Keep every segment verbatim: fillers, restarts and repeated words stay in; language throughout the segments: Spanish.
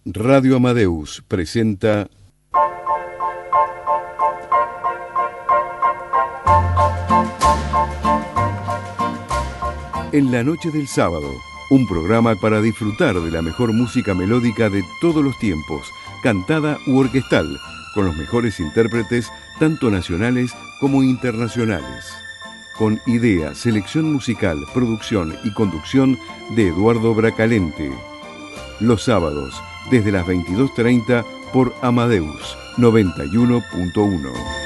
Radio Amadeus presenta En la noche del sábado, un programa para disfrutar de la mejor música melódica de todos los tiempos, cantada u orquestal, con los mejores intérpretes, tanto nacionales como internacionales. Con idea, selección musical, producción y conducción de Eduardo Bracalente. Los sábados, desde las veintidós treinta por Amadeus noventa y uno punto uno.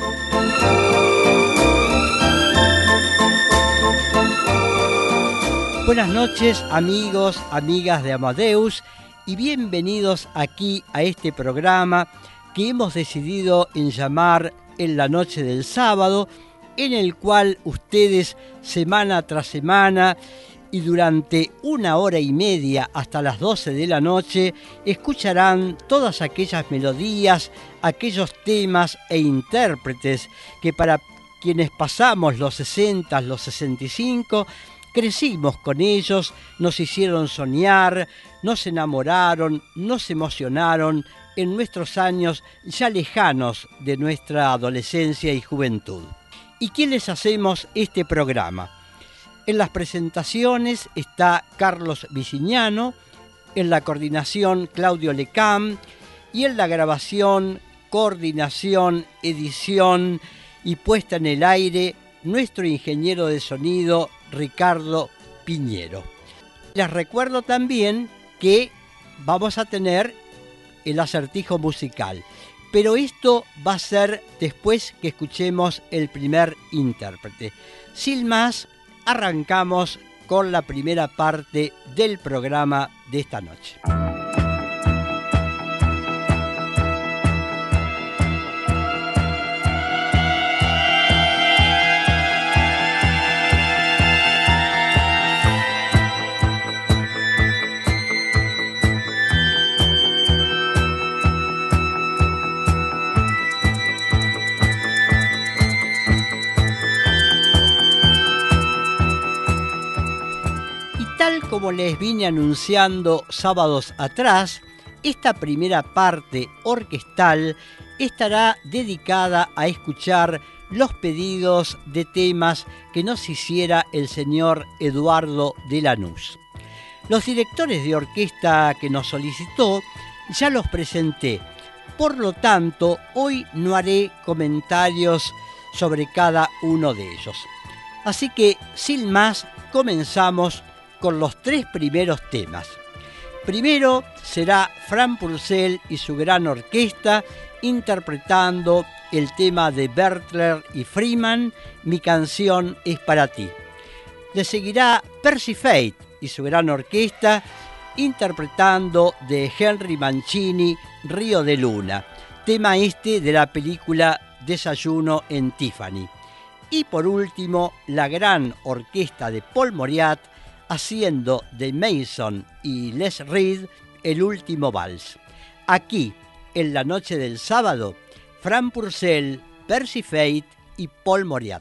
Buenas noches, amigos, amigas de Amadeus, y bienvenidos aquí a este programa que hemos decidido en llamar En la noche del sábado, en el cual ustedes semana tras semana y durante una hora y media hasta las doce de la noche escucharán todas aquellas melodías, aquellos temas e intérpretes que para quienes pasamos los sesenta, los sesenta y cinco, crecimos con ellos, nos hicieron soñar, nos enamoraron, nos emocionaron en nuestros años ya lejanos de nuestra adolescencia y juventud. ¿Y quiénes hacemos este programa? En las presentaciones está Carlos Vicignano, en la coordinación Claudio Lecam y en la grabación, coordinación, edición y puesta en el aire nuestro ingeniero de sonido Ricardo Piñero. Les recuerdo también que vamos a tener el acertijo musical, pero esto va a ser después que escuchemos el primer intérprete. Sin más, arrancamos con la primera parte del programa de esta noche. Como les vine anunciando sábados atrás, esta primera parte orquestal estará dedicada a escuchar los pedidos de temas que nos hiciera el señor Eduardo de Lanús. Los directores de orquesta que nos solicitó ya los presenté, por lo tanto hoy no haré comentarios sobre cada uno de ellos. Así que sin más comenzamos con los tres primeros temas. Primero será Fran Purcell y su gran orquesta interpretando el tema de Bertler y Freeman, Mi canción es para ti. Le seguirá Percy Faith y su gran orquesta interpretando de Henry Mancini, Río de Luna, tema este de la película Desayuno en Tiffany. Y por último, la gran orquesta de Paul Mauriat haciendo de Mason y Les Reed El último vals. Aquí, en la noche del sábado, Fran Purcell, Percy Faith y Paul Mauriat.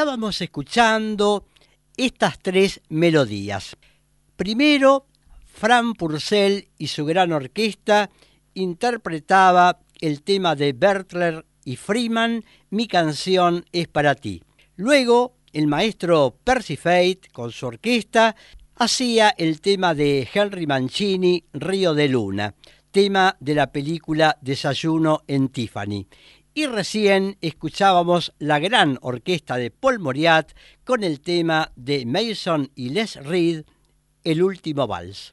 estábamos escuchando estas tres melodías. Primero, Fran Purcell y su gran orquesta interpretaba el tema de Bertler y Freeman, Mi canción es para ti. Luego, el maestro Percy Faith, con su orquesta, hacía el tema de Henry Mancini, Río de Luna, tema de la película Desayuno en Tiffany. Y recién escuchábamos la gran orquesta de Paul Mauriat con el tema de Mason y Les Reed, El último vals.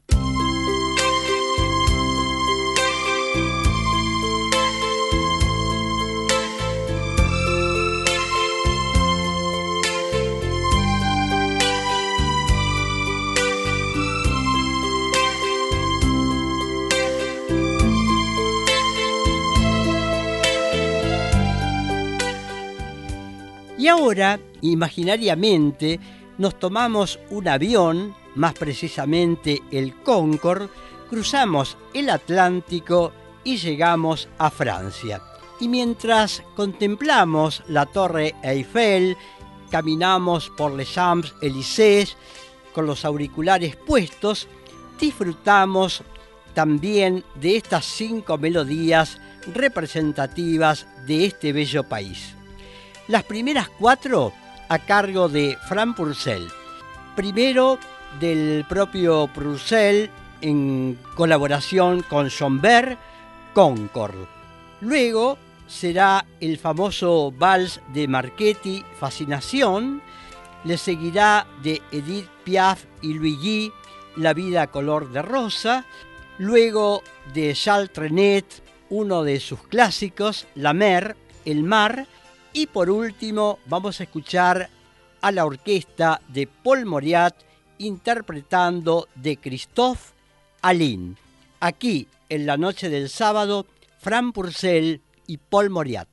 Y ahora, imaginariamente, nos tomamos un avión, más precisamente el Concorde, cruzamos el Atlántico y llegamos a Francia. Y mientras contemplamos la Torre Eiffel, caminamos por les Champs-Élysées con los auriculares puestos, disfrutamos también de estas cinco melodías representativas de este bello país. Las primeras cuatro a cargo de Fran Purcell. Primero del propio Purcell en colaboración con Schoenberg, Concorde. Luego será el famoso vals de Marchetti, Fascinación. Le seguirá de Edith Piaf y Luigi, La vida color de rosa. Luego de Charles Trenet, uno de sus clásicos, La Mer, El mar. Y por último vamos a escuchar a la orquesta de Paul Mauriat interpretando de Christophe Aline. Aquí, en la noche del sábado, Fran Purcell y Paul Mauriat.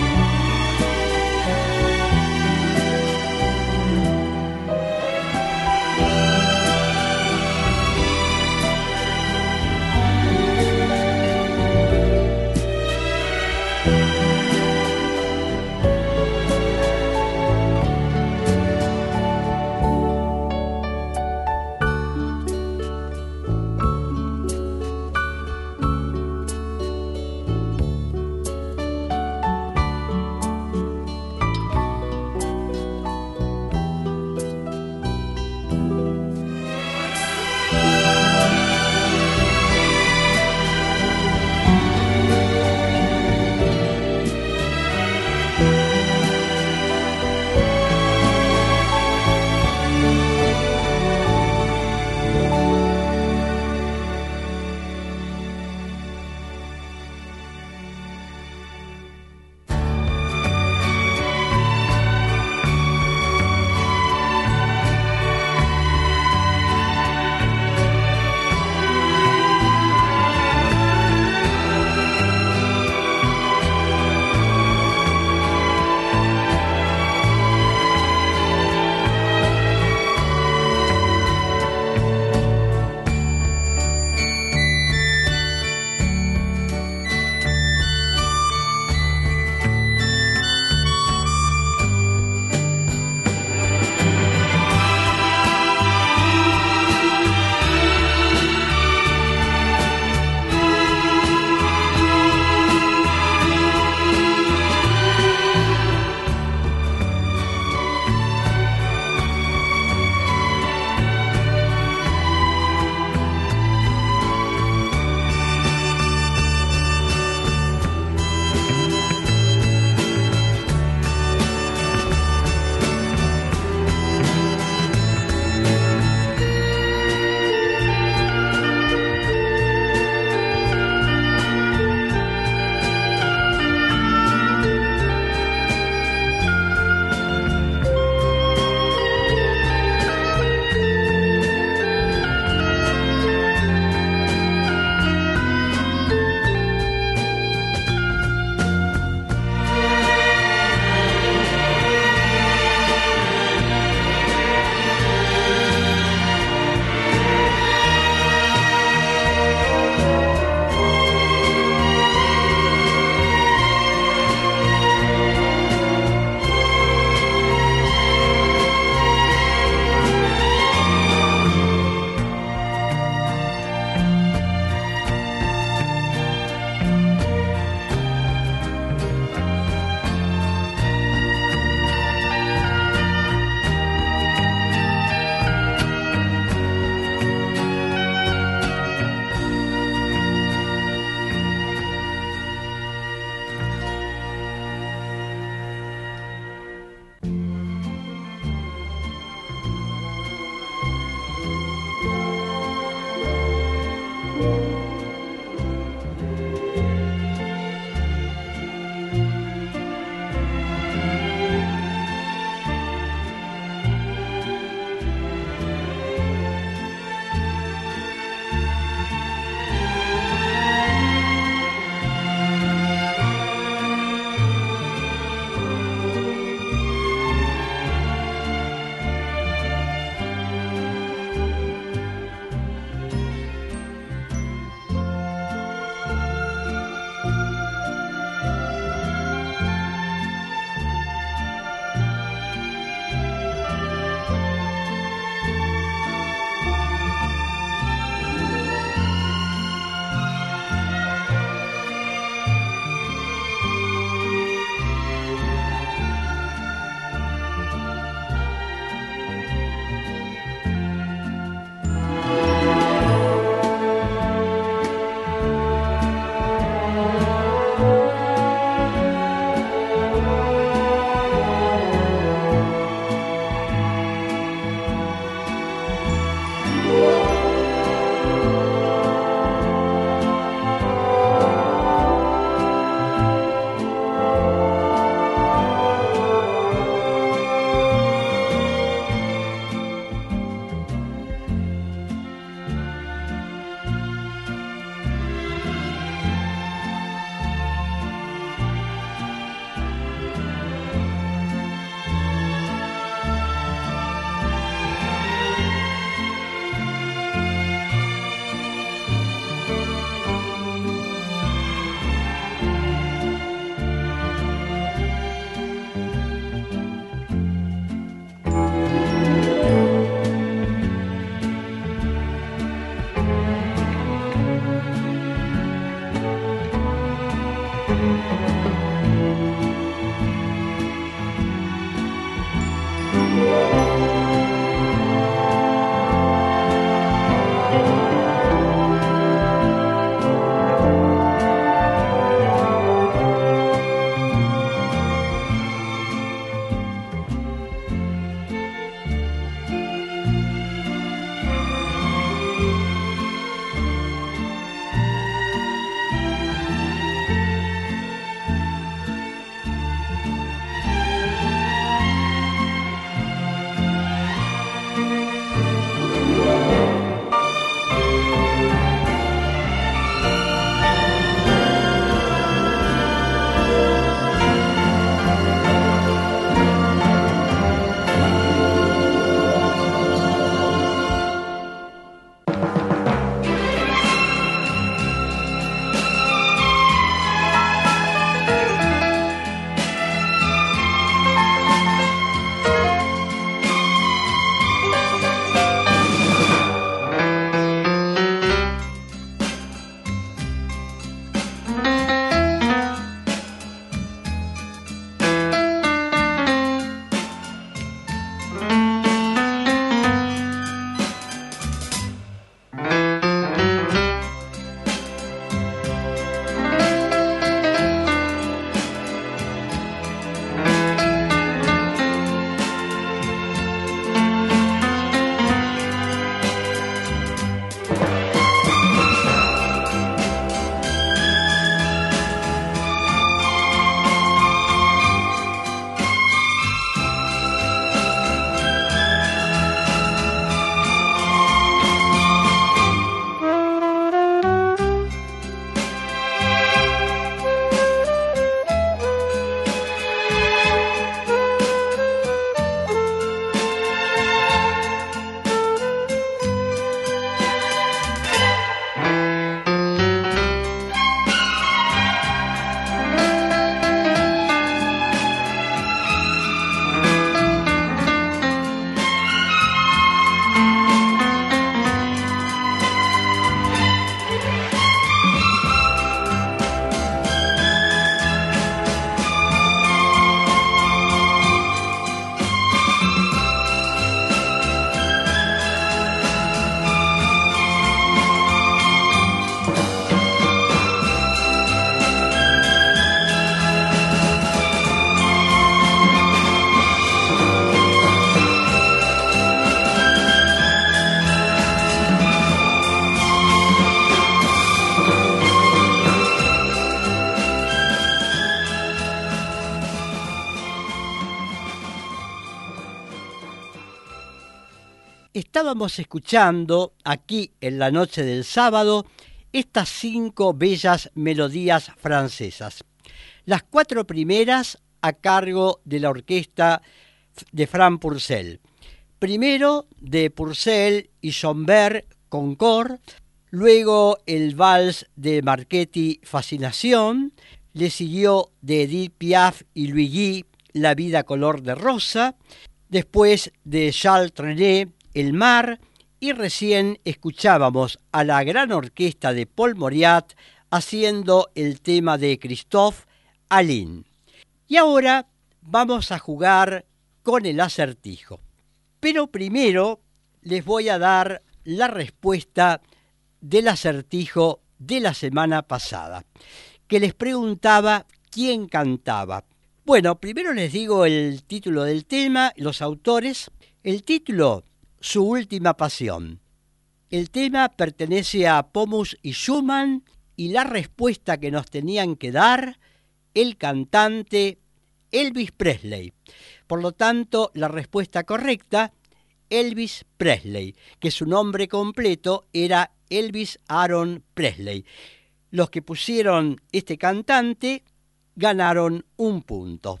estábamos escuchando aquí en la noche del sábado estas cinco bellas melodías francesas. Las cuatro primeras a cargo de la orquesta de Fran Purcell. Primero de Purcell y Schoenberg, Concord, luego el vals de Marchetti, Fascinación, le siguió de Edith Piaf y Luigi, La vida color de rosa, después de Charles Trenet, El mar, y recién escuchábamos a la gran orquesta de Paul Mauriat haciendo el tema de Christophe, Aline. Y ahora vamos a jugar con el acertijo. Pero primero les voy a dar la respuesta del acertijo de la semana pasada, que les preguntaba quién cantaba. Bueno, primero les digo el título del tema, los autores. El título, Su última pasión. El tema pertenece a Pomus y Schumann y la respuesta que nos tenían que dar, el cantante Elvis Presley. Por lo tanto, la respuesta correcta, Elvis Presley, que su nombre completo era Elvis Aaron Presley. Los que pusieron este cantante ganaron un punto.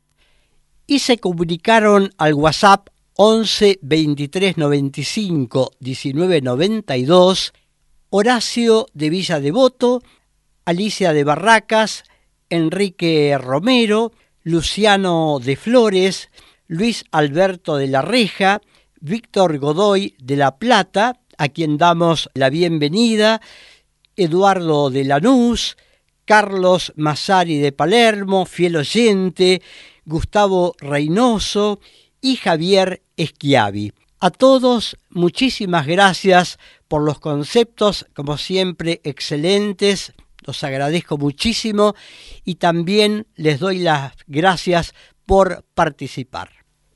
Y se comunicaron al WhatsApp once veintitrés noventa y cinco diecinueve noventa y dos, Horacio de Villa Devoto, Alicia de Barracas, Enrique Romero, Luciano de Flores, Luis Alberto de la Reja, Víctor Godoy de La Plata, a quien damos la bienvenida, Eduardo de Lanús, Carlos Massari de Palermo, fiel oyente, Gustavo Reynoso y Javier Schiavi. A todos, muchísimas gracias por los conceptos, como siempre, excelentes. Los agradezco muchísimo y también les doy las gracias por participar.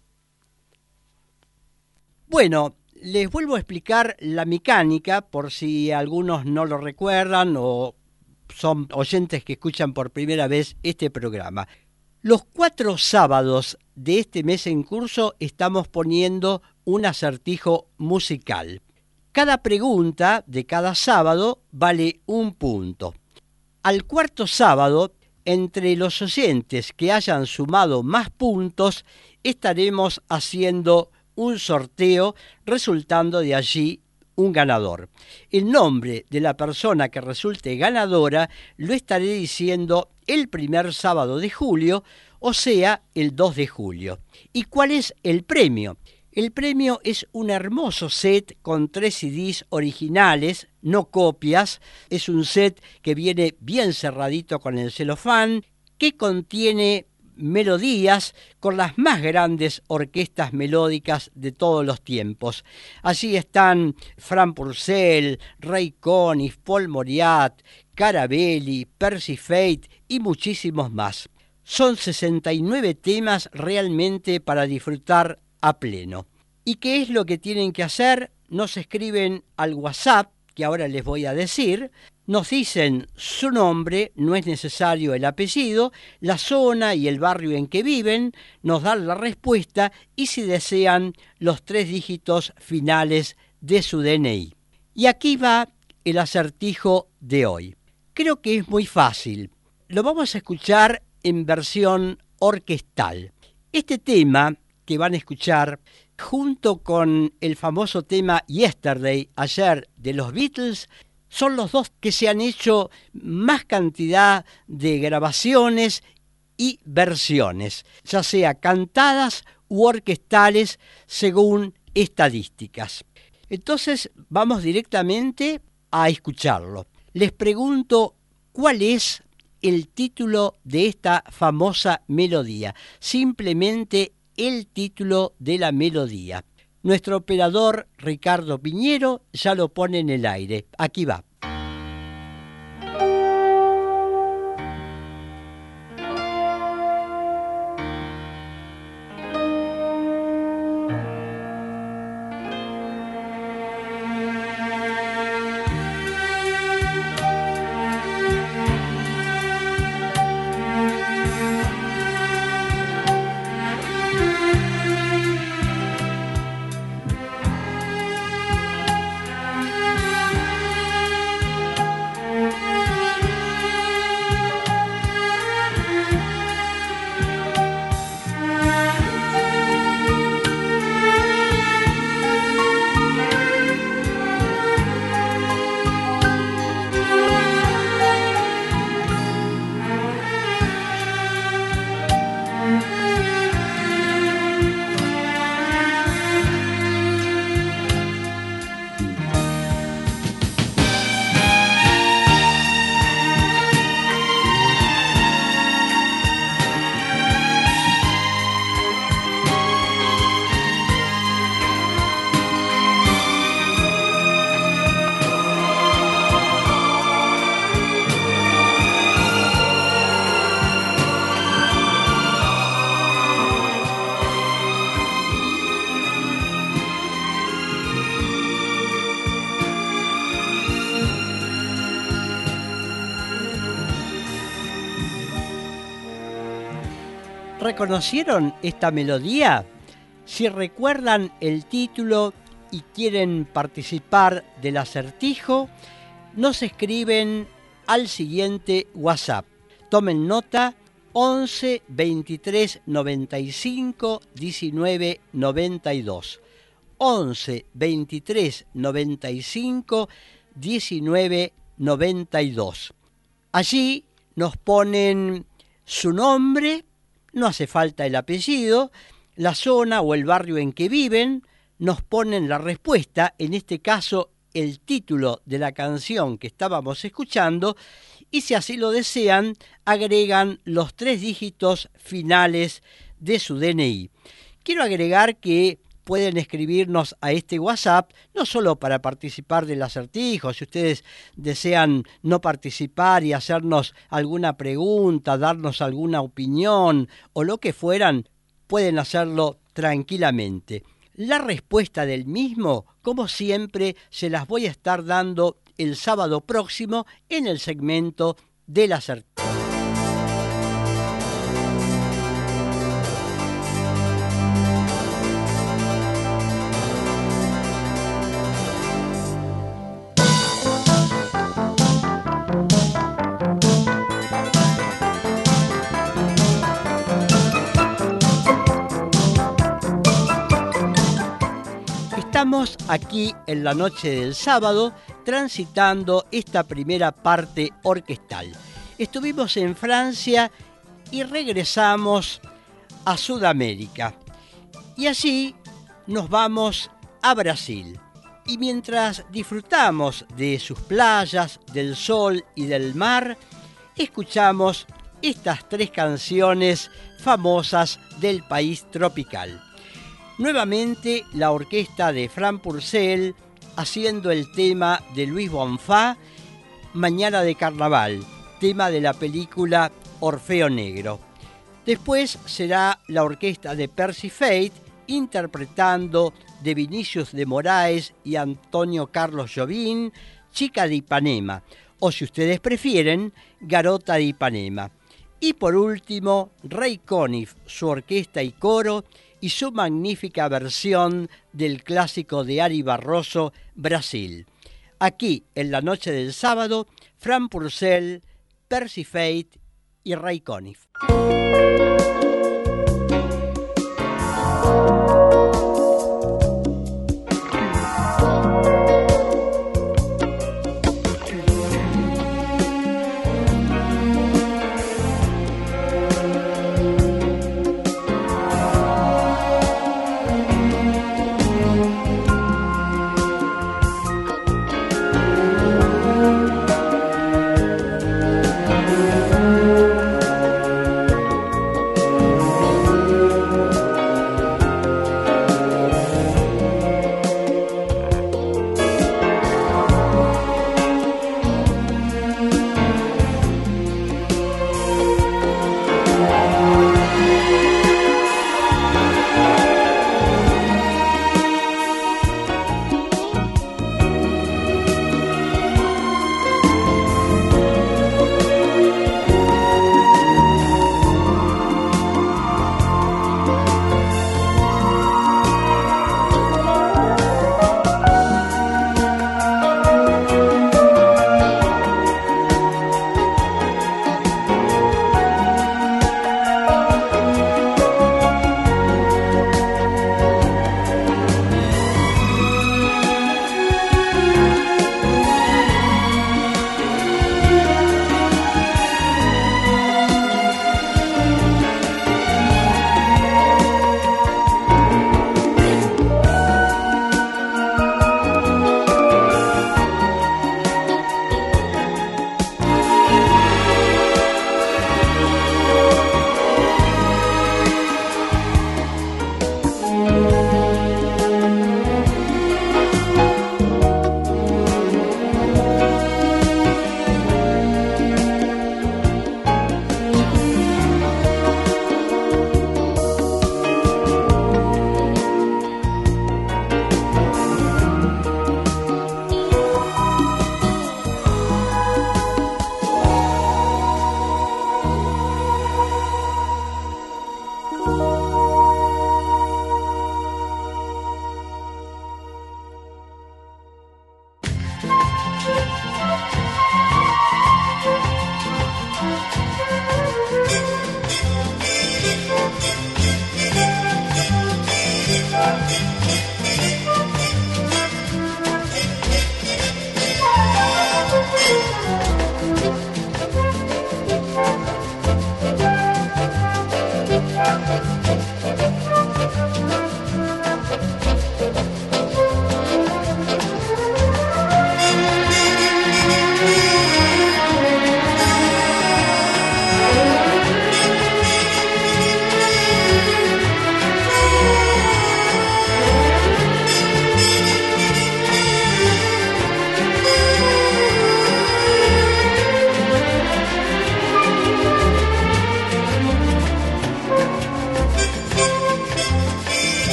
Bueno, les vuelvo a explicar la mecánica por si algunos no lo recuerdan o son oyentes que escuchan por primera vez este programa. Los cuatro sábados de este mes en curso estamos poniendo un acertijo musical. Cada pregunta de cada sábado vale un punto. Al cuarto sábado, entre los oyentes que hayan sumado más puntos, estaremos haciendo un sorteo, resultando de allí un ganador. El nombre de la persona que resulte ganadora lo estaré diciendo el primer sábado de julio, o sea, el dos de julio. ¿Y cuál es el premio? El premio es un hermoso set con tres C Ds originales, no copias. Es un set que viene bien cerradito con el celofán, que contiene melodías con las más grandes orquestas melódicas de todos los tiempos. Allí están Fran Purcell, Ray Conniff, Paul Mauriat, Carabelli, Percy Faith y muchísimos más. Son sesenta y nueve temas realmente para disfrutar a pleno. ¿Y qué es lo que tienen que hacer? Nos escriben al WhatsApp, que ahora les voy a decir, nos dicen su nombre, no es necesario el apellido, la zona y el barrio en que viven, nos dan la respuesta y si desean los tres dígitos finales de su D N I. Y aquí va el acertijo de hoy. Creo que es muy fácil. Lo vamos a escuchar en versión orquestal. Este tema que van a escuchar, junto con el famoso tema Yesterday, ayer, de los Beatles, son los dos que se han hecho más cantidad de grabaciones y versiones, ya sea cantadas u orquestales según estadísticas. Entonces vamos directamente a escucharlo. Les pregunto cuál es el título de esta famosa melodía, simplemente el título de la melodía. Nuestro operador Ricardo Piñero ya lo pone en el aire. Aquí va. ¿Reconocieron esta melodía? Si recuerdan el título y quieren participar del acertijo, nos escriben al siguiente WhatsApp. Tomen nota: once veintitrés noventa y cinco diecinueve noventa y dos. once veintitrés noventa y cinco diecinueve noventa y dos. Allí nos ponen su nombre, no hace falta el apellido, la zona o el barrio en que viven, nos ponen la respuesta, en este caso el título de la canción que estábamos escuchando, y si así lo desean, agregan los tres dígitos finales de su D N I. Quiero agregar que pueden escribirnos a este WhatsApp, no solo para participar del acertijo. Si ustedes desean no participar y hacernos alguna pregunta, darnos alguna opinión o lo que fueran, pueden hacerlo tranquilamente. La respuesta del mismo, como siempre, se las voy a estar dando el sábado próximo en el segmento del acertijo. Estamos aquí en la noche del sábado transitando esta primera parte orquestal. Estuvimos en Francia y regresamos a Sudamérica. Y así nos vamos a Brasil. Y mientras disfrutamos de sus playas, del sol y del mar, escuchamos estas tres canciones famosas del país tropical. Nuevamente la orquesta de Fran Purcell haciendo el tema de Luis Bonfá, Mañana de Carnaval, tema de la película Orfeo Negro. Después será la orquesta de Percy Faith interpretando de Vinicius de Moraes y Antonio Carlos Jobim, Chica de Ipanema, o si ustedes prefieren, Garota de Ipanema. Y por último, Ray Conniff, su orquesta y coro, y su magnífica versión del clásico de Ari Barroso, Brasil. Aquí, en la noche del sábado, Fran Purcell, Percy Faith y Ray Conniff.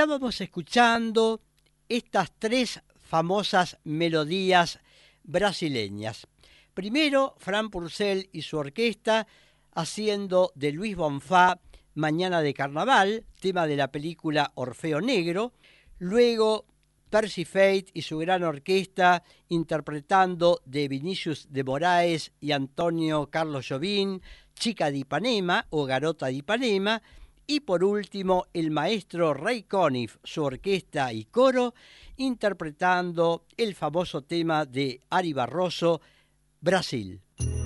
estábamos escuchando estas tres famosas melodías brasileñas. Primero, Fran Purcell y su orquesta haciendo de Luis Bonfá Mañana de Carnaval, tema de la película Orfeo Negro. Luego, Percy Faith y su gran orquesta interpretando de Vinicius de Moraes y Antonio Carlos Jobim, Chica de Ipanema o Garota de Ipanema. Y por último, el maestro Ray Conniff, su orquesta y coro, interpretando el famoso tema de Ari Barroso, Brasil.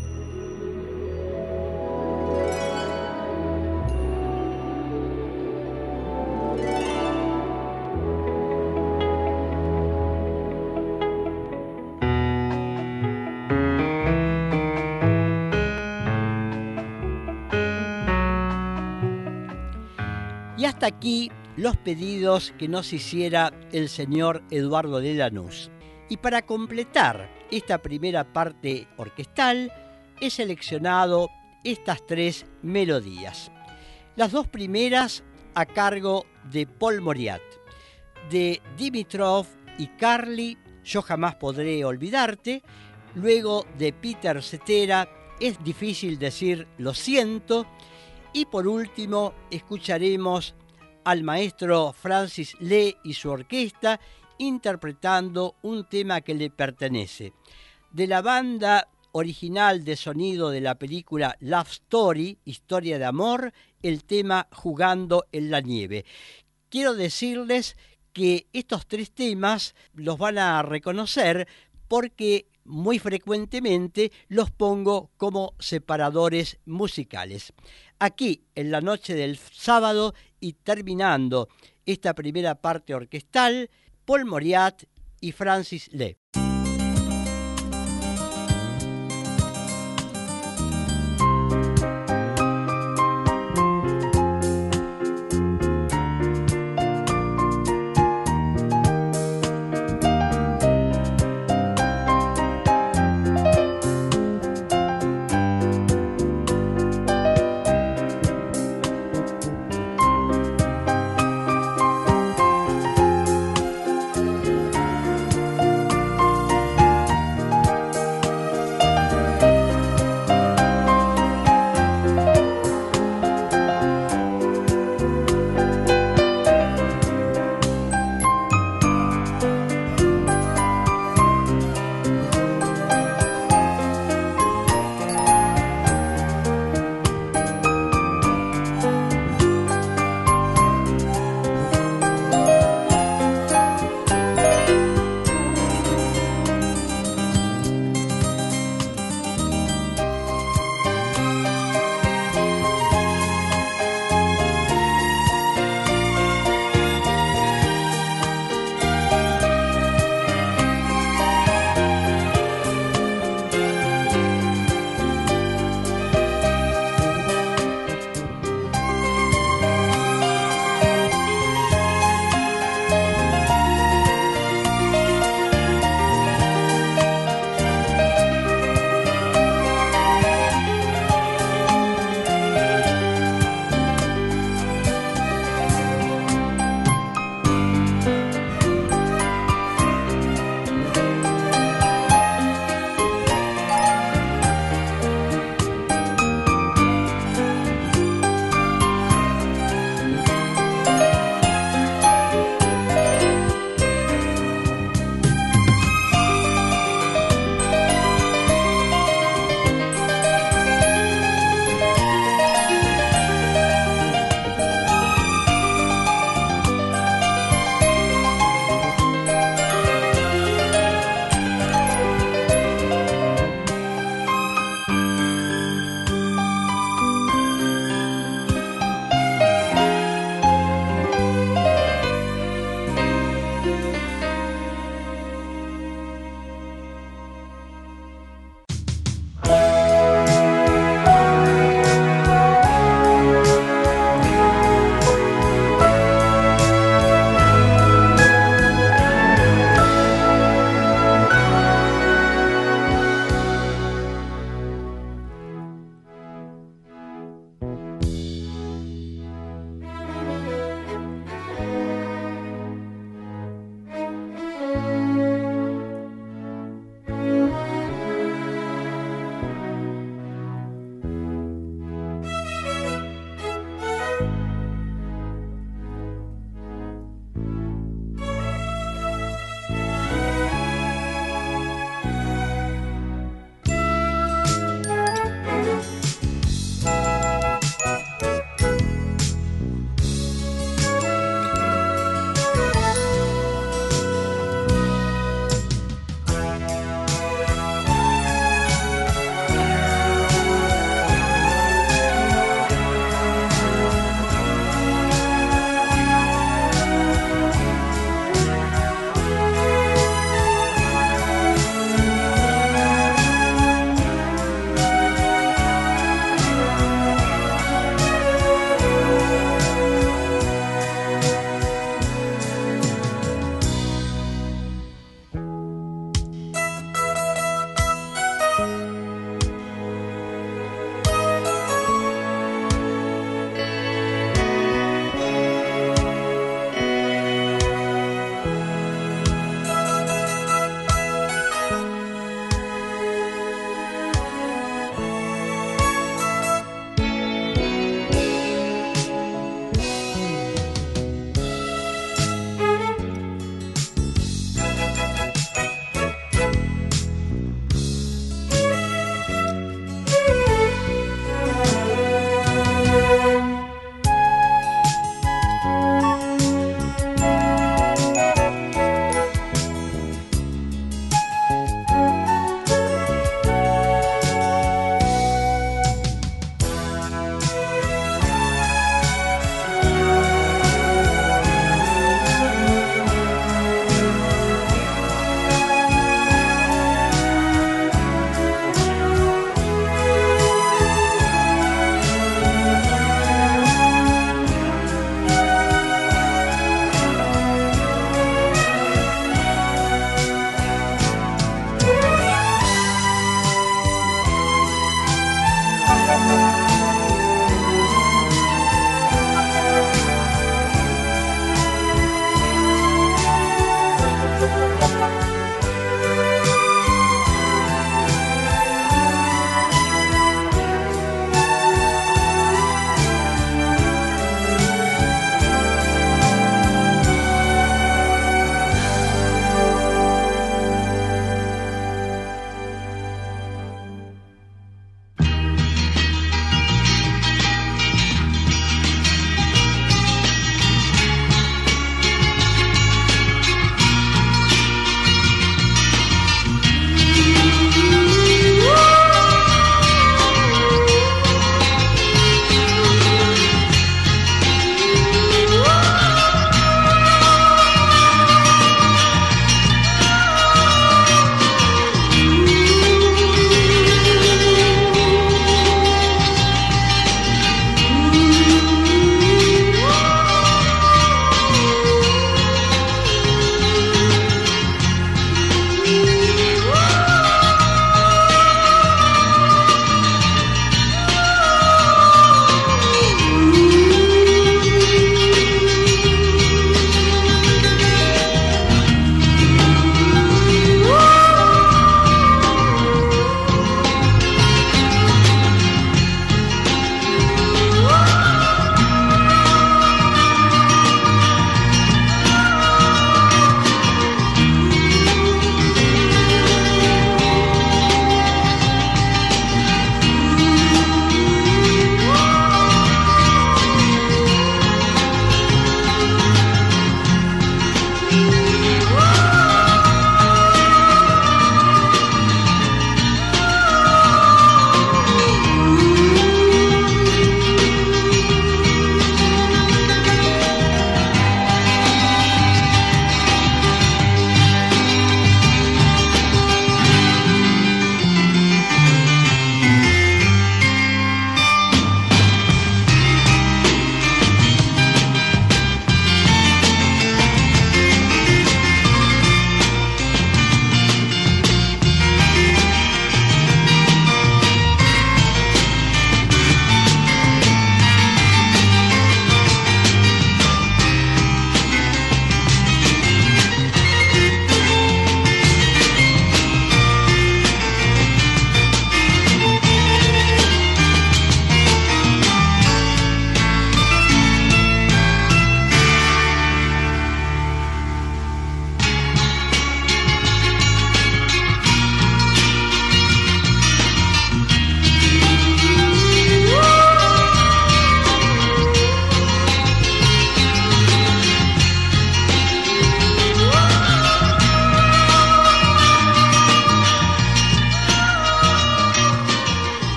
Y hasta aquí los pedidos que nos hiciera el señor Eduardo de Lanús. Y para completar esta primera parte orquestal, he seleccionado estas tres melodías. Las dos primeras a cargo de Paul Mauriat, de Dimitrov y Carly, Yo jamás podré olvidarte. Luego de Peter Cetera, Es difícil decir lo siento. Y por último, escucharemos al maestro Francis Lee y su orquesta interpretando un tema que le pertenece. De la banda original de sonido de la película Love Story, Historia de Amor, el tema Jugando en la Nieve. Quiero decirles que estos tres temas los van a reconocer porque muy frecuentemente los pongo como separadores musicales. Aquí, en la noche del sábado y terminando esta primera parte orquestal, Paul Mauriat y Francis Lee.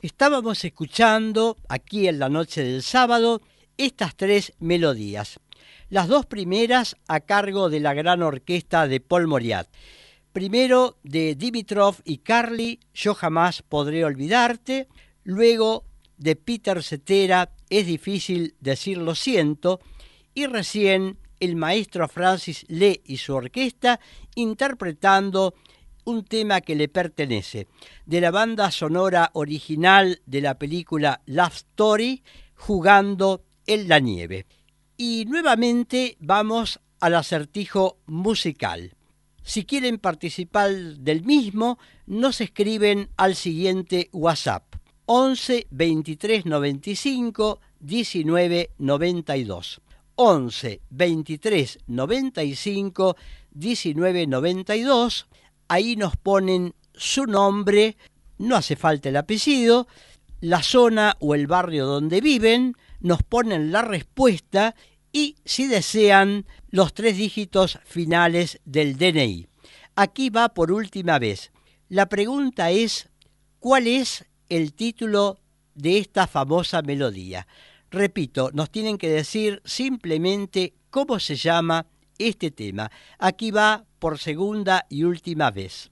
Estábamos escuchando aquí en la noche del sábado estas tres melodías. Las dos primeras a cargo de la gran orquesta de Paul Mauriat. Primero de Dimitrov y Carly, Yo jamás podré olvidarte. Luego de Peter Cetera, Es difícil decir lo siento. Y recién el maestro Francis Lee y su orquesta interpretando un tema que le pertenece, de la banda sonora original de la película Love Story, Jugando en la nieve. Y nuevamente vamos al acertijo musical. Si quieren participar del mismo, nos escriben al siguiente WhatsApp: once veintitrés noventa y cinco diecinueve noventa y dos. once veintitrés noventa y cinco diecinueve noventa y dos. Ahí nos ponen su nombre, no hace falta el apellido, la zona o el barrio donde viven, nos ponen la respuesta y, si desean, los tres dígitos finales del D N I. Aquí va por última vez. La pregunta es, ¿cuál es el título de esta famosa melodía? Repito, nos tienen que decir simplemente cómo se llama este tema. Aquí va por segunda y última vez.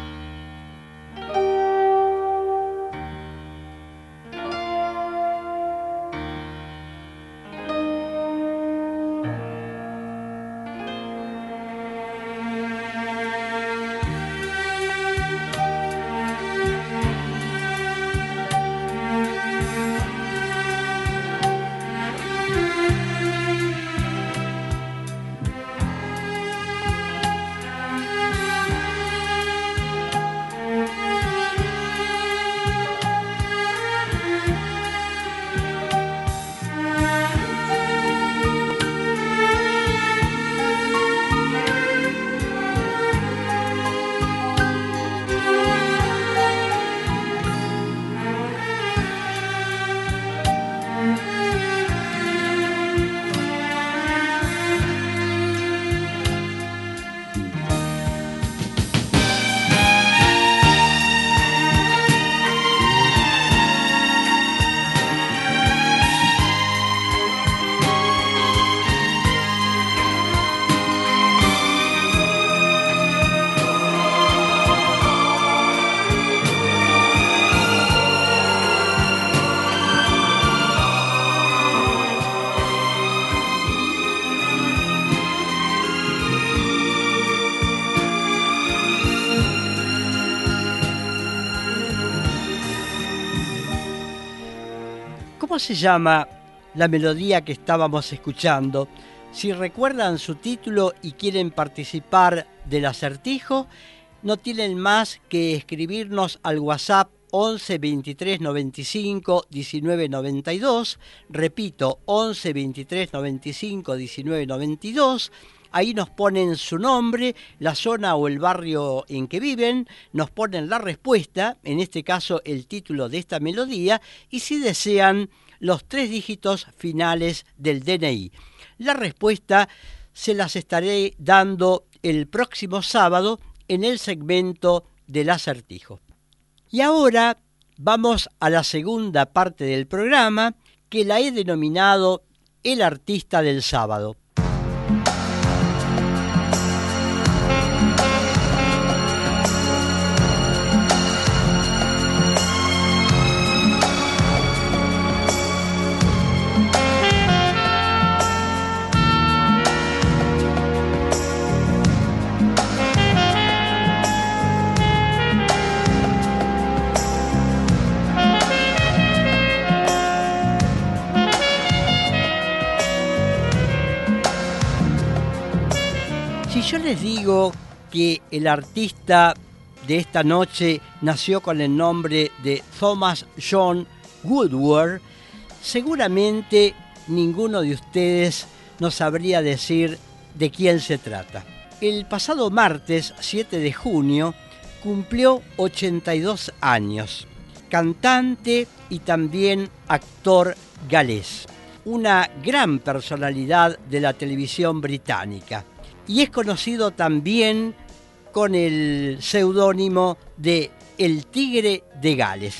¿Cómo se llama la melodía que estábamos escuchando? Si recuerdan su título y quieren participar del acertijo, no tienen más que escribirnos al WhatsApp once veintitrés noventa y cinco diecinueve noventa y dos. Repito, once veintitrés noventa y cinco diecinueve noventa y dos. Ahí nos ponen su nombre, la zona o el barrio en que viven, nos ponen la respuesta, en este caso el título de esta melodía, y si desean los tres dígitos finales del D N I. La respuesta se las estaré dando el próximo sábado en el segmento del acertijo. Y ahora vamos a la segunda parte del programa, que la he denominado El artista del sábado. Si yo les digo que el artista de esta noche nació con el nombre de Thomas John Woodward, seguramente ninguno de ustedes nos sabría decir de quién se trata. El pasado martes siete de junio cumplió ochenta y dos años, cantante y también actor galés, una gran personalidad de la televisión británica. Y es conocido también con el seudónimo de El Tigre de Gales.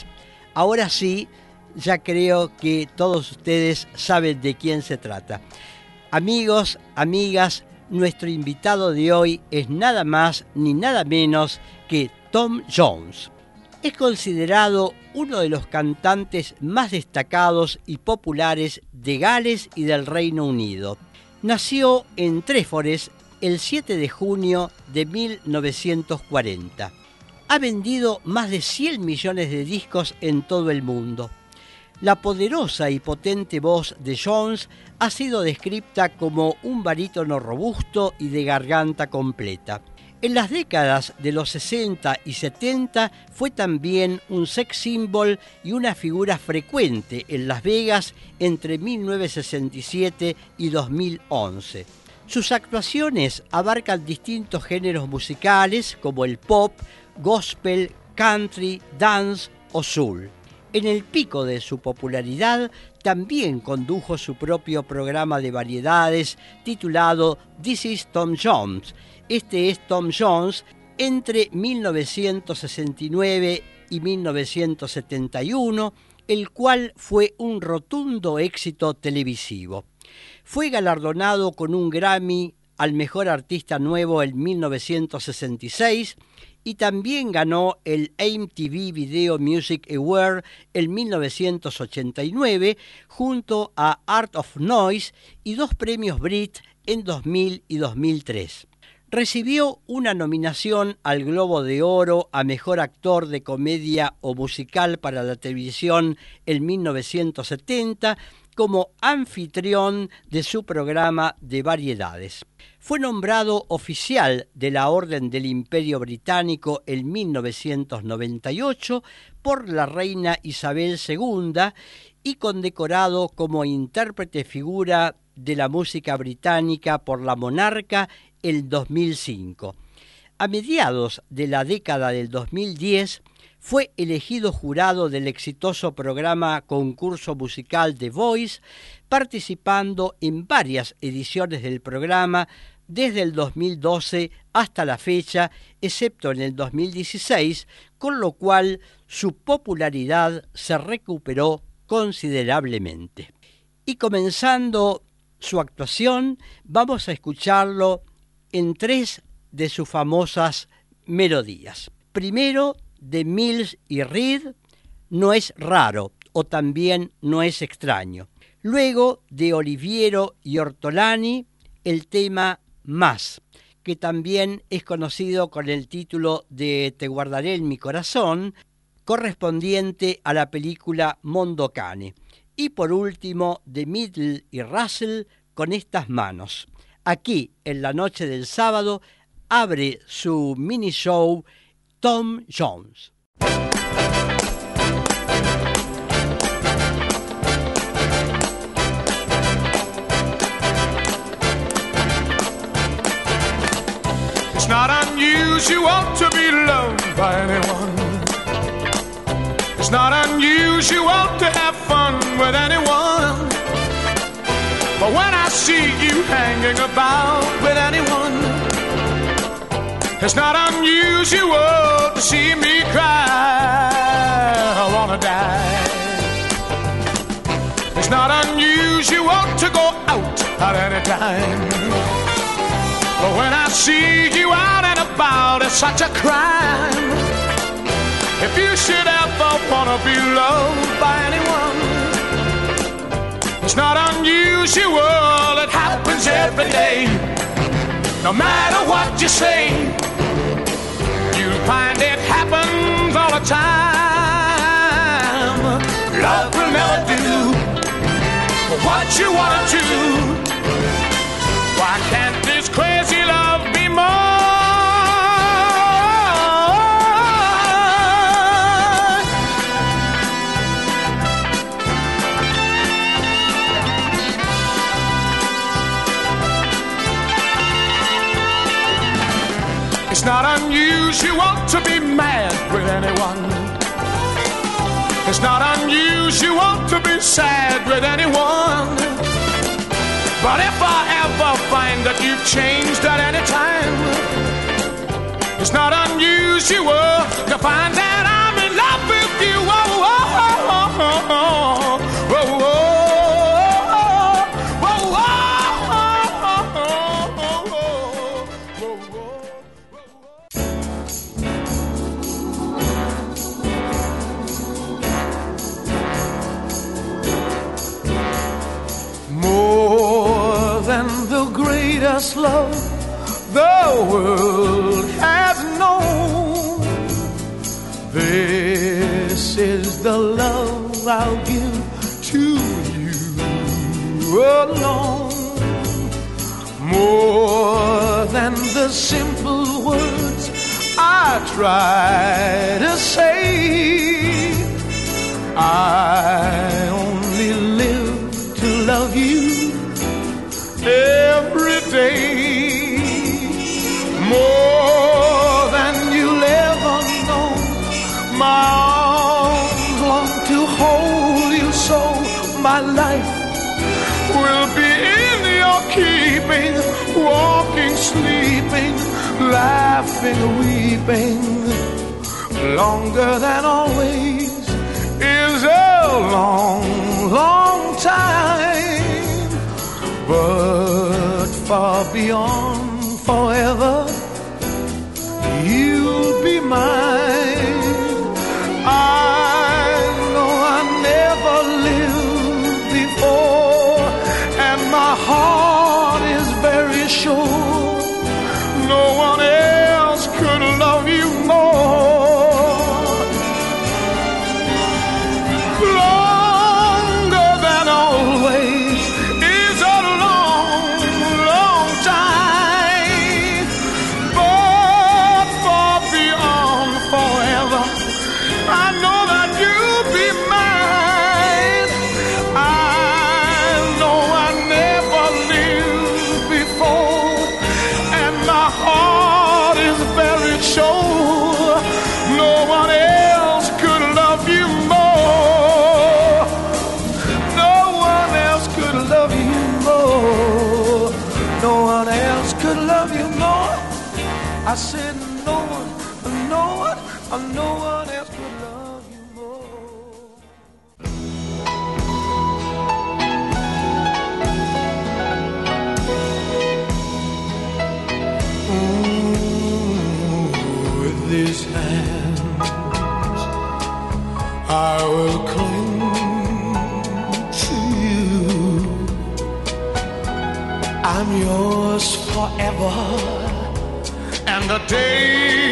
Ahora sí, ya creo que todos ustedes saben de quién se trata. Amigos, amigas, nuestro invitado de hoy es nada más ni nada menos que Tom Jones. Es considerado uno de los cantantes más destacados y populares de Gales y del Reino Unido. Nació en Tréfores el siete de junio de mil novecientos cuarenta. Ha vendido más de cien millones de discos en todo el mundo. La poderosa y potente voz de Jones ha sido descrita como un barítono robusto y de garganta completa. En las décadas de los sesenta y setenta fue también un sex symbol y una figura frecuente en Las Vegas entre mil novecientos sesenta y siete y dos mil once. Sus actuaciones abarcan distintos géneros musicales como el pop, gospel, country, dance o soul. En el pico de su popularidad, también condujo su propio programa de variedades titulado This is Tom Jones. Este es Tom Jones entre mil novecientos sesenta y nueve y mil novecientos setenta y uno, el cual fue un rotundo éxito televisivo. Fue galardonado con un Grammy al Mejor Artista Nuevo en mil novecientos sesenta y seis y también ganó el M T V Video Music Award en mil novecientos ochenta y nueve junto a Art of Noise y dos premios Brit en dos mil y dos mil tres. Recibió una nominación al Globo de Oro a Mejor Actor de Comedia o Musical para la Televisión en mil novecientos setenta como anfitrión de su programa de variedades. Fue nombrado oficial de la Orden del Imperio Británico en mil novecientos noventa y ocho por la reina Isabel segunda y condecorado como intérprete figura de la música británica por la monarca el dos mil cinco. A mediados de la década del dos mil diez fue elegido jurado del exitoso programa concurso musical The Voice, participando en varias ediciones del programa desde el dos mil doce hasta la fecha, excepto en el dos mil dieciséis, con lo cual su popularidad se recuperó considerablemente. Y comenzando su actuación, vamos a escucharlo en tres de sus famosas melodías. Primero, de Mills y Reed, No es raro, o también No es extraño. Luego, de Oliviero y Ortolani, el tema Más, que también es conocido con el título de Te guardaré en mi corazón, correspondiente a la película Mondo Cane. Y por último, de Middle y Russell, Con estas manos. Aquí, en la noche del sábado, abre su mini show Tom Jones. It's not unusual to be loved by anyone. It's not unusual to have fun with anyone. But when I see you hanging about with anyone, it's not unusual to see me cry. I wanna die. It's not unusual to go out at any time. But when I see you out and about, it's such a crime. If you should ever wanna be loved by anyone, it's not unusual, it happens every day. No matter what you say, you'll find it happens all the time. Love will never do what you wanna do. Why can't this crazy love be more? It's not unusual to be mad with anyone. It's not unusual to be sad with anyone. But if I ever find that you've changed at any time, it's not unusual to find that I'm in love with you. Oh, oh, oh. love the world has known. This is the love I'll give to you alone. More than the simple words I try to say, I only live to love you every day. More than you'll ever know, my arms long to hold you so. My life will be in your keeping, walking, sleeping, laughing, weeping. Longer than always is a long, long time, but far beyond forever, you'll be mine. I know I never lived before, and my heart is very sure no one else could love you more. Longer than always is a long, long time, but far beyond forever, I know that you'll be mine. I know I never lived before, and my heart is very sure no one else could love you more. No one else could love you more. No one else could love you more. I said no one, no one, no one else could love you more. Mm, with these hands, I will cling to you. I'm yours forever and a day.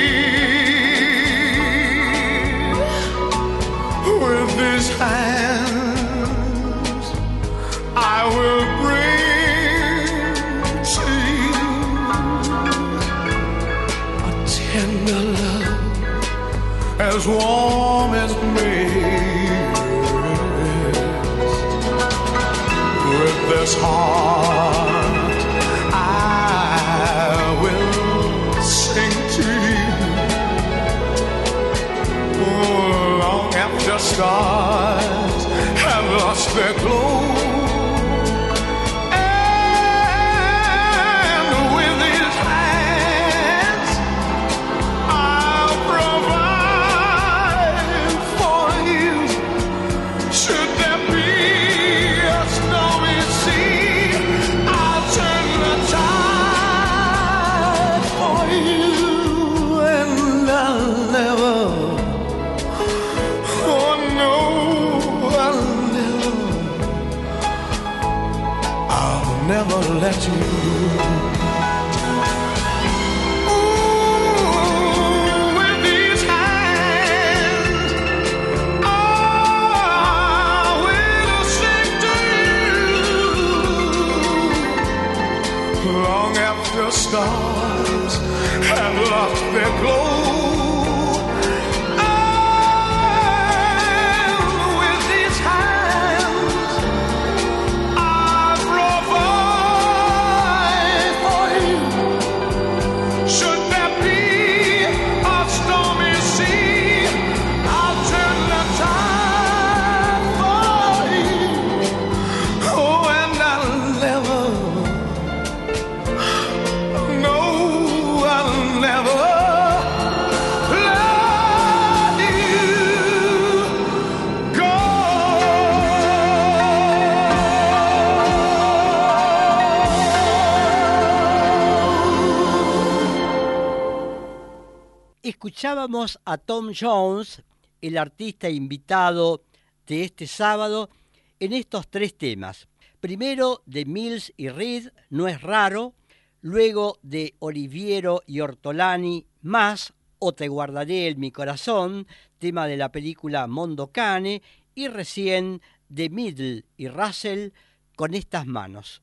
With these hands, I will bring to you a tender love as warm as breeze. With this heart, I will sing to you. Oh, long after stars have lost their glow, and with these hands I'll provide for you. Should there be a stormy sea, I'll turn the tide for you, and I'll never, oh no, I'll never, I'll never let you. Ooh, with these hands, I will sing to you. Long after stars have lost their glow, Escuchábamos a Tom Jones, el artista invitado de este sábado, en estos tres temas. Primero, de Mills y Reed, No es raro, luego de Oliviero y Ortolani, Más o Te guardaré en mi corazón, tema de la película Mondocane, y recién de Middle y Russell, Con estas manos.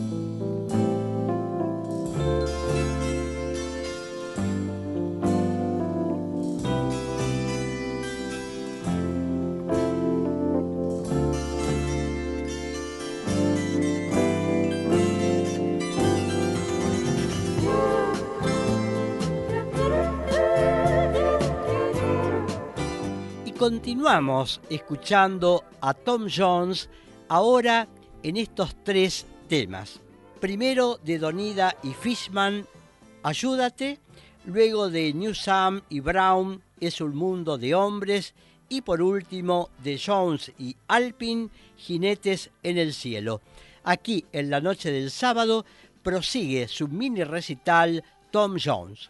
Continuamos escuchando a Tom Jones ahora en estos tres temas. Primero de Donida y Fishman, Ayúdate, luego de Newsom y Brown, Es un mundo de hombres, y por último de Jones y Alpin, Jinetes en el cielo. Aquí en la noche del sábado prosigue su mini recital Tom Jones.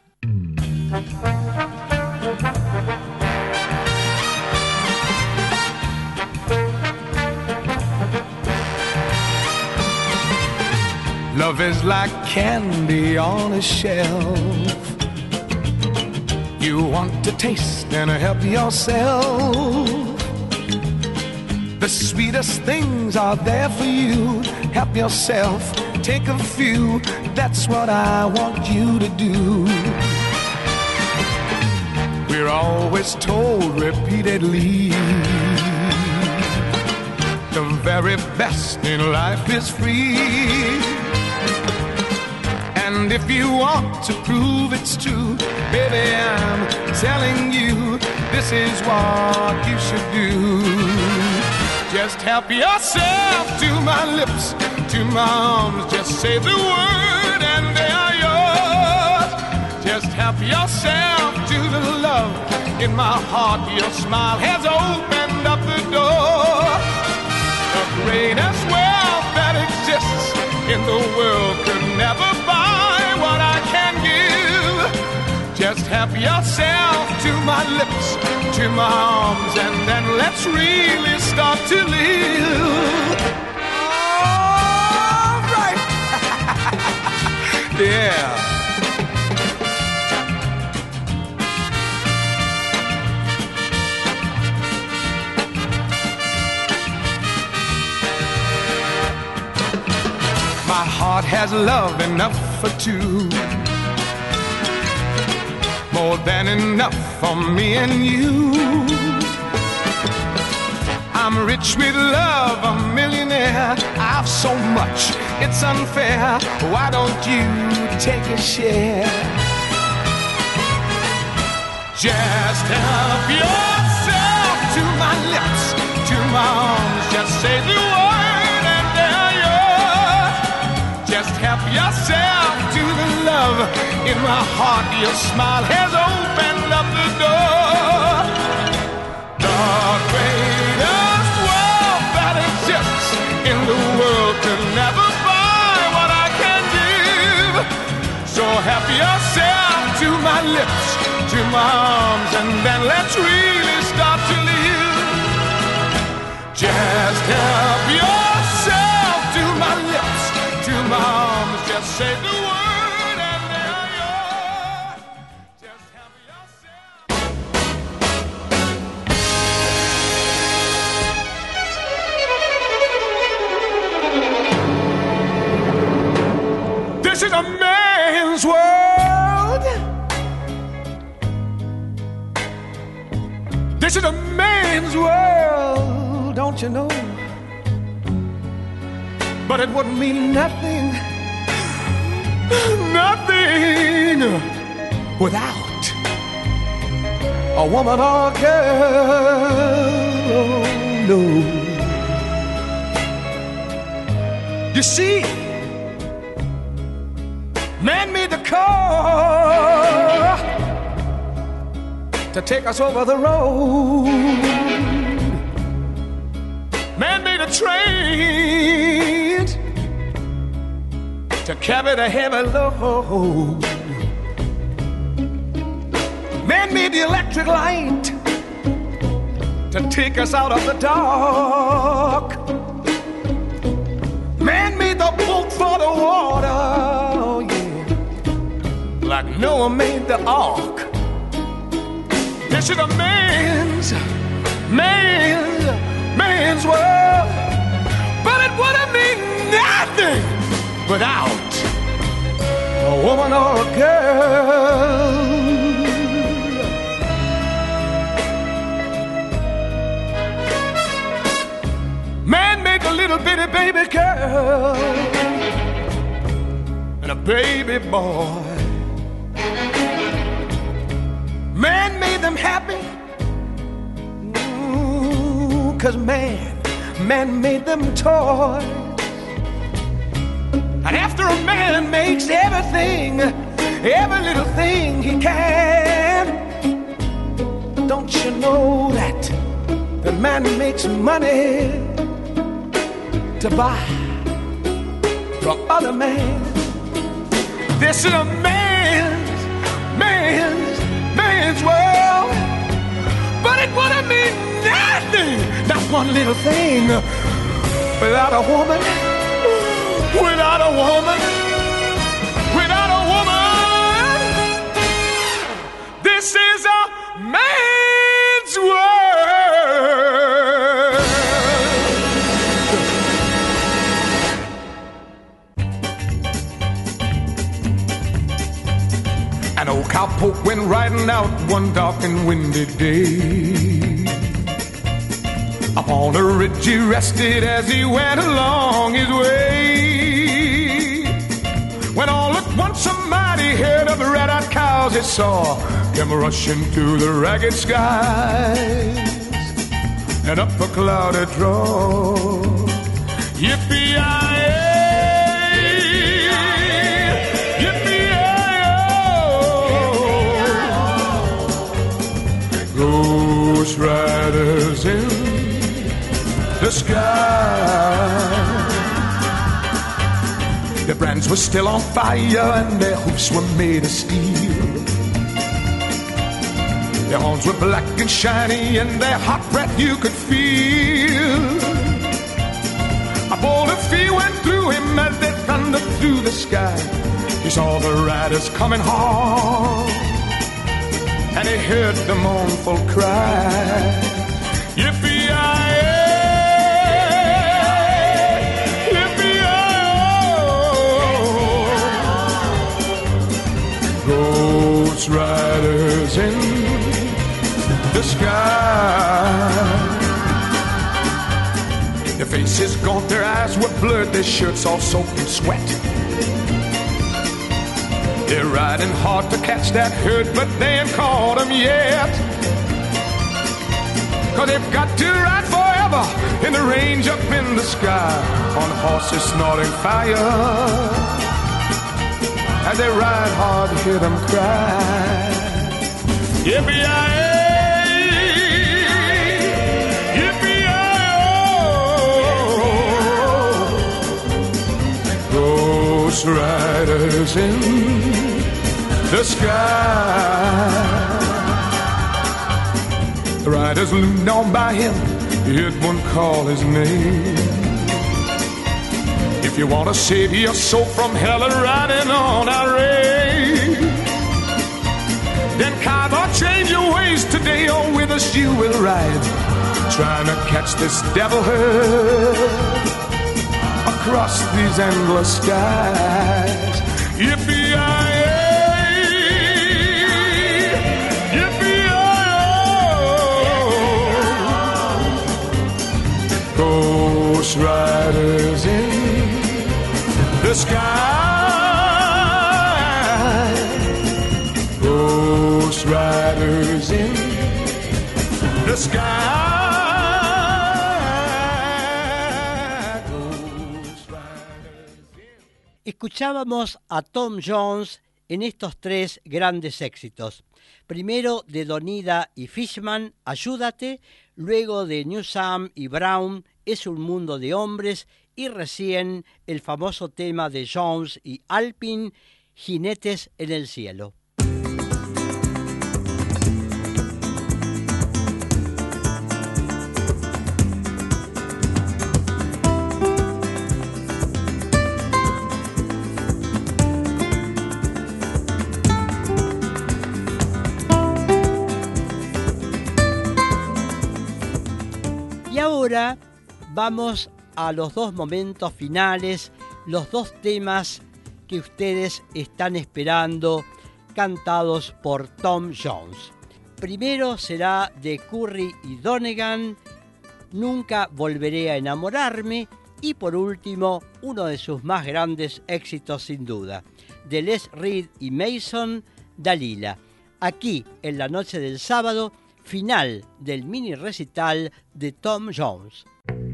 Love is like candy on a shelf. You want to taste and help yourself. The sweetest things are there for you. Help yourself, take a few. That's what I want you to do. We're always told repeatedly the very best in life is free. And if you want to prove it's true, baby, I'm telling you, this is what you should do. Just help yourself to my lips, to my arms. Just say the word and they are yours. Just help yourself to the love in my heart. Your smile has opened up the door. The greatest wealth that exists in the world could never buy what I can give. Just help yourself to my lips, to my arms, and then let's really start to live. All right. Yeah. My heart has love enough for two, more than enough for me and you. I'm rich with love, a millionaire. I've so much, it's unfair. Why don't you take a share? Just help yourself to my lips, to my arms. Just say the word and they're yours. Just help yourself to the love in my heart. Your smile has opened up the door. The greatest wealth that exists in the world could never buy what I can give. So help yourself to my lips, to my arms, and then let's really start to live. Just help yourself to my lips, to my arms. Just say the word and they're yours. Just help yourself. This is a man's world. This is a man's world, don't you know? But it would mean nothing, nothing without a woman or a girl. No. You see, man made the car to take us over the road. Man made a train to carry the heavy load. Man made the electric light to take us out of the dark. Man made the boat for the water, oh yeah. like Noah made the ark. This is a man's, man's, man's world. But it wouldn't mean nothing without a woman or a girl. Man make a little bitty baby girl and a baby boy. Man made them happy, mm, 'cause man, man made them toys. And after a man makes everything, every little thing he can, don't you know that the man makes money to buy from other men? This is a man's, man's, man's world. But it wouldn't mean nothing, not one little thing, without a woman, without a woman, without a woman. This is a man's world. An old cowpoke went riding out one dark and windy day. Upon a ridge he rested as he went along his way. When all at once a mighty herd of red-eyed cows he saw came rushing through the ragged skies and up a clouded draw. Yippee-yi-yi! Ghost riders in the sky. Their brands were still on fire and their hoofs were made of steel. Their horns were black and shiny and their hot breath you could feel. A bolt of fear went through him as they thundered through the sky. He saw the riders coming hard and he heard the mournful cry. Yippee-yi-yi! Ghost riders in the sky. Their faces gaunt, their eyes were blurred, their shirts all soaked in sweat. They're riding hard to catch that herd, but they ain't caught them yet. 'Cause they've got to ride forever in the range up in the sky on horses snorting fire. As they ride hard, hear them cry. Yippee-yi-yi! Yippee-yi-yi! Ghost riders in the sky. The riders loomed on by him, he heard one call his name. If you want to save your soul from hell and riding on our rail, then carve or change your ways today, or with us you will ride, trying to catch this devil herd across these endless skies. Yippee-yi-yi! Yippee-yi-yi! Ghost riders in the sky. Ghost riders in the sky. Ghost riders in. Escuchábamos a Tom Jones en estos tres grandes éxitos. Primero de Donida y Fishman, Ayúdate, luego de Newsom y Brown, Es un mundo de hombres, y recién el famoso tema de Jones y Alpin, Jinetes en el cielo. Y ahora vamos a los dos momentos finales, los dos temas que ustedes están esperando, cantados por Tom Jones. Primero será de Curry y Donegan, Nunca volveré a enamorarme, y por último, uno de sus más grandes éxitos sin duda, de Les Reed y Mason, Dalila. Aquí, en la noche del sábado, final del mini recital de Tom Jones.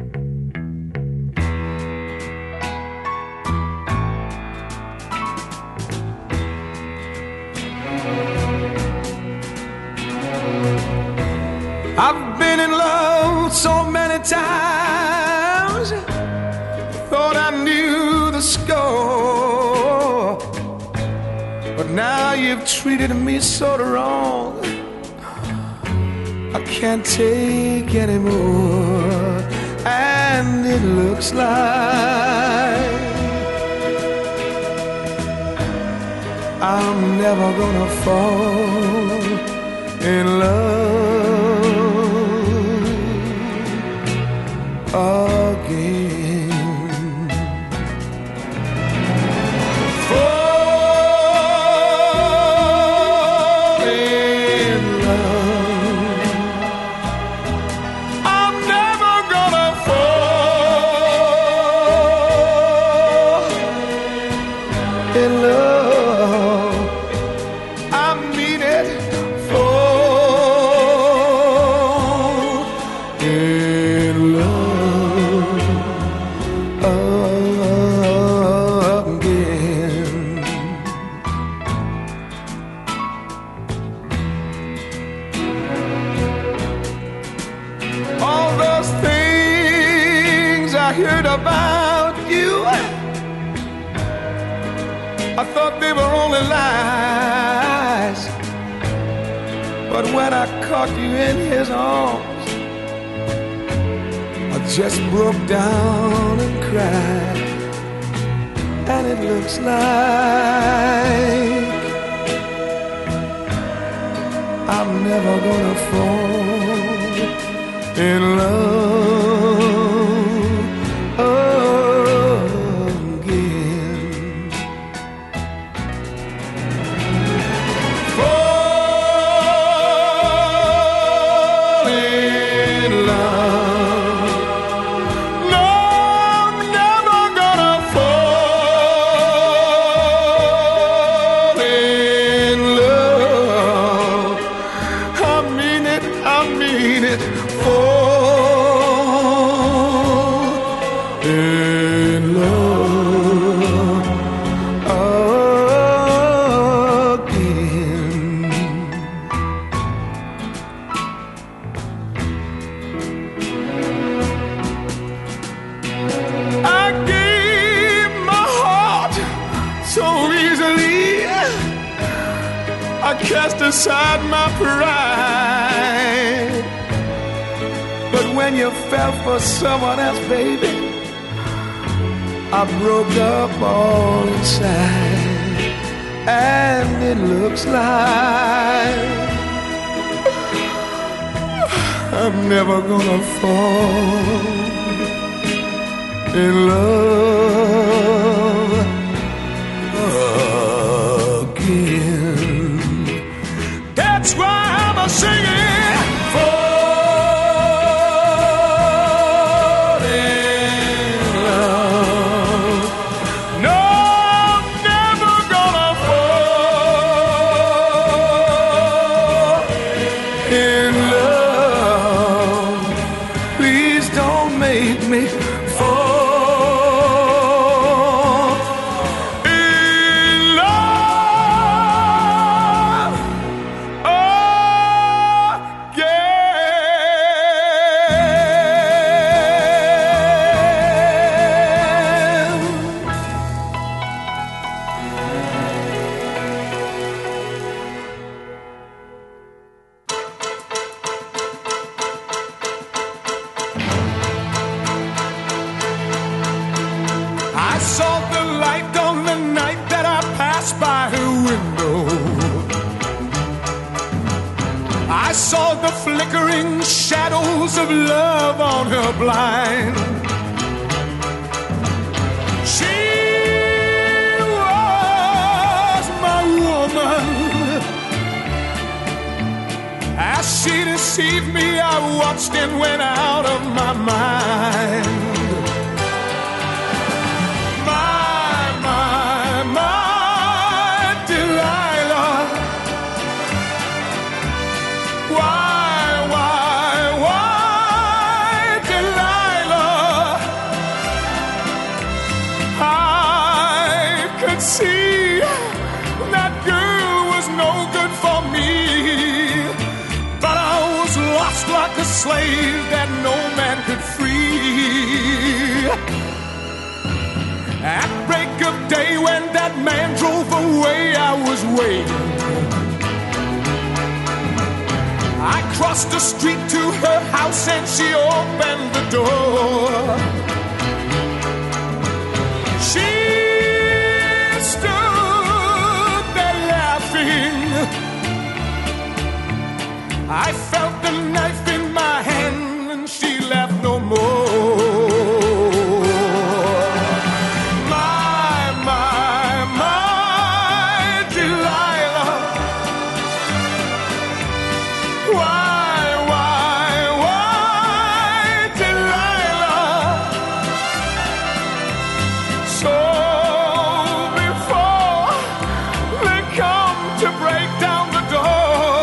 I've been in love so many times, thought I knew the score, but now you've treated me so wrong, I can't take anymore. And it looks like I'm never gonna fall in love again. Fall in love. I'm never gonna fall in love. I mean it. Fall in love again. All those things I heard about you, I thought they were only lies, but when I caught you in his arms, I just broke down and cried. And it looks like I'm never gonna fall in love again. Fall in love. No, I'm never gonna fall in love. I mean it, I mean it. Fall in love again. I gave my heart so easily, I cast aside my pride. But when you fell for someone else, baby, I broke up all inside. And it looks like I'm never gonna fall in love again. That's why I'm a singing. Fall in love. No, I'm never gonna fall in love. Please don't make me fall in love again. rose of love on her blind. She was my woman. As she deceived me, I watched and went out of my mind. See, that girl was no good for me, but I was lost like a slave that no man could free. At break of day when that man drove away, I was waiting. I crossed the street to her house and she opened the door. She I felt the knife in my hand and she left no more. My, my, my Delilah. Why, why, why Delilah? So before they come to break down the door,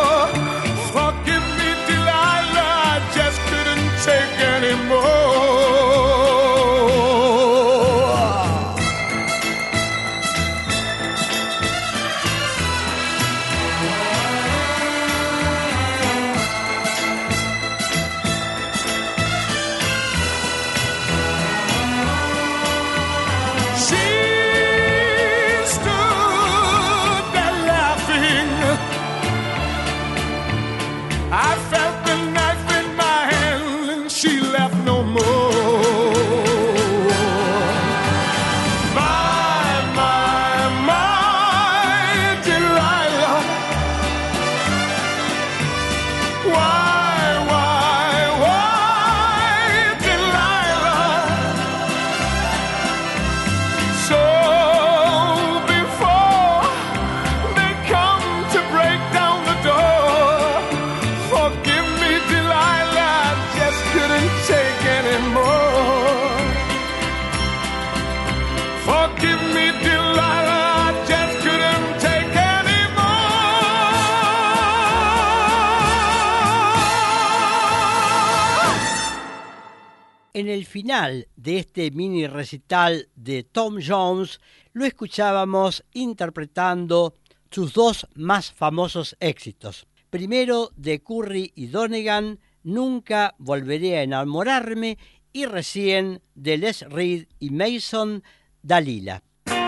en el final de este mini recital de Tom Jones, lo escuchábamos interpretando sus dos más famosos éxitos. Primero, de Curry y Donegan, Nunca volveré a enamorarme, y recién de Les Reed y Mason, Dalila.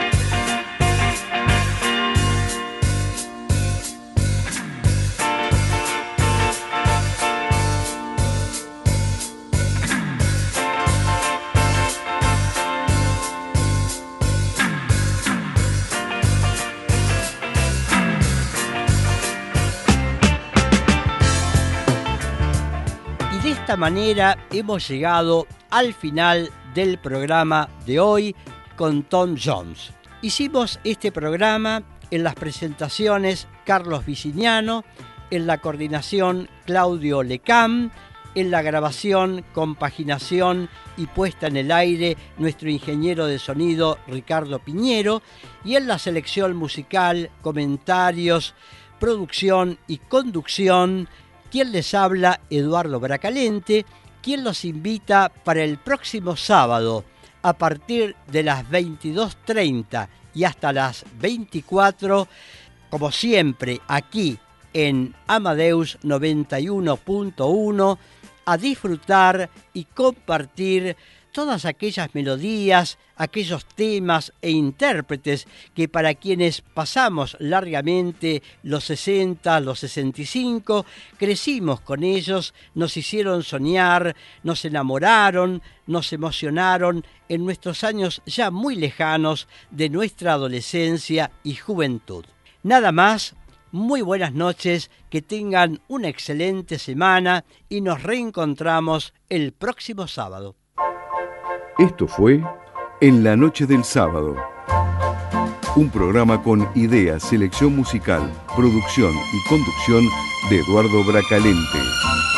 De esta manera hemos llegado al final del programa de hoy con Tom Jones. Hicimos este programa en las presentaciones Carlos Viciniano, en la coordinación Claudio Lecam, en la grabación, compaginación y puesta en el aire nuestro ingeniero de sonido Ricardo Piñero, y en la selección musical, comentarios, producción y conducción, quien les habla, Eduardo Bracalente, quien los invita para el próximo sábado a partir de las veintidós treinta y hasta las veinticuatro, como siempre aquí en Amadeus noventa y uno punto uno, a disfrutar y compartir todas aquellas melodías, aquellos temas e intérpretes que para quienes pasamos largamente los sesenta, los sesenta y cinco, crecimos con ellos, nos hicieron soñar, nos enamoraron, nos emocionaron en nuestros años ya muy lejanos de nuestra adolescencia y juventud. Nada más, muy buenas noches, que tengan una excelente semana y nos reencontramos el próximo sábado. Esto fue En la Noche del Sábado, un programa con ideas, selección musical, producción y conducción de Eduardo Bracalente.